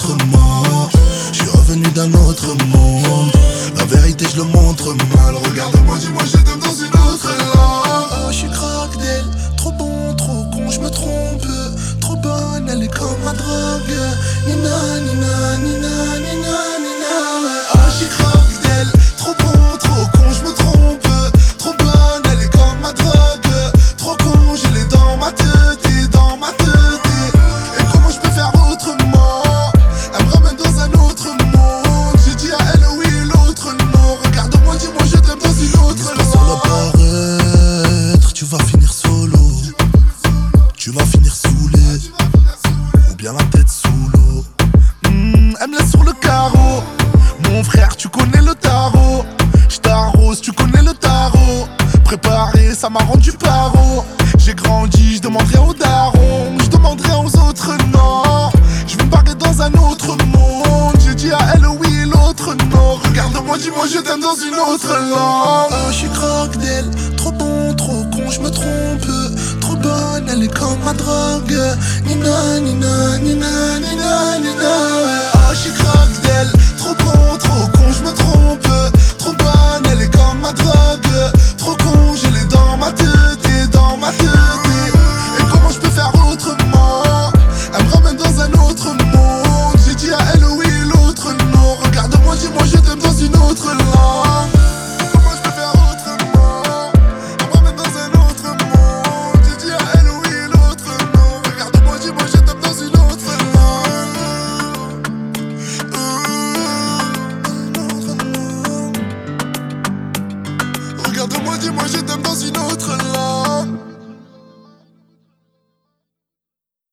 autrement. Je suis revenu d'un autre monde. La vérité je le montre mal. Regarde-moi, dis-moi je t'aime dans une autre langue. Oh je suis crocodile, trop bon, trop con, je me trompe. Trop bonne, elle est comme ma drogue. Nina, nina, nina, nina, nina. Oh je suis crocodile, trop bon, trop con, je me trompe. Trop bonne, elle est comme ma drogue. Trop con, je l'ai dans ma tête, dans ma tête. Et comment je peux faire autrement? Elle me ramène dans un autre monde. J'ai dit à elle oui, l'autre non. Regarde-moi, dis-moi je t'aime dans une autre langue. Sans l'apparaître, tu vas finir solo. Tu vas finir saoulé, ou bien la tête sous l'eau. Elle me laisse sur le carreau. Mon frère, tu connais le tarot. J't'arrose, tu connais le tarot. Préparé, ça m'a rendu paro. J'ai grandi, je demanderai aux darons. Je demanderai aux autres non. Je vais me barrer dans un autre monde. J'ai dit à elle oui, l'autre non. Regarde-moi, dis-moi je t'aime dans une autre langue. Oh je suis crocodile, trop bon, trop con, je me trompe. Trop bonne, elle est comme ma drogue. Nina, nina, nina, nina, nina. Oh je suis crocodile, trop bon, trop con, je me trompe. Trop bonne, elle est comme ma drogue. Trop con, je l'ai dans ma tête, dans ma tête. Et comment je peux faire autrement? Elle me ramène dans un autre monde. J'ai dit à elle oui, l'autre non. Regarde-moi, dis-moi je t'aime dans une autre langue. Comment je peux faire autrement? Elle me ramène dans un autre monde. J'ai dit à elle oui, l'autre non. Regarde-moi, dis-moi je t'aime dans une autre langue. Regarde-moi, dis-moi je t'aime dans une autre langue.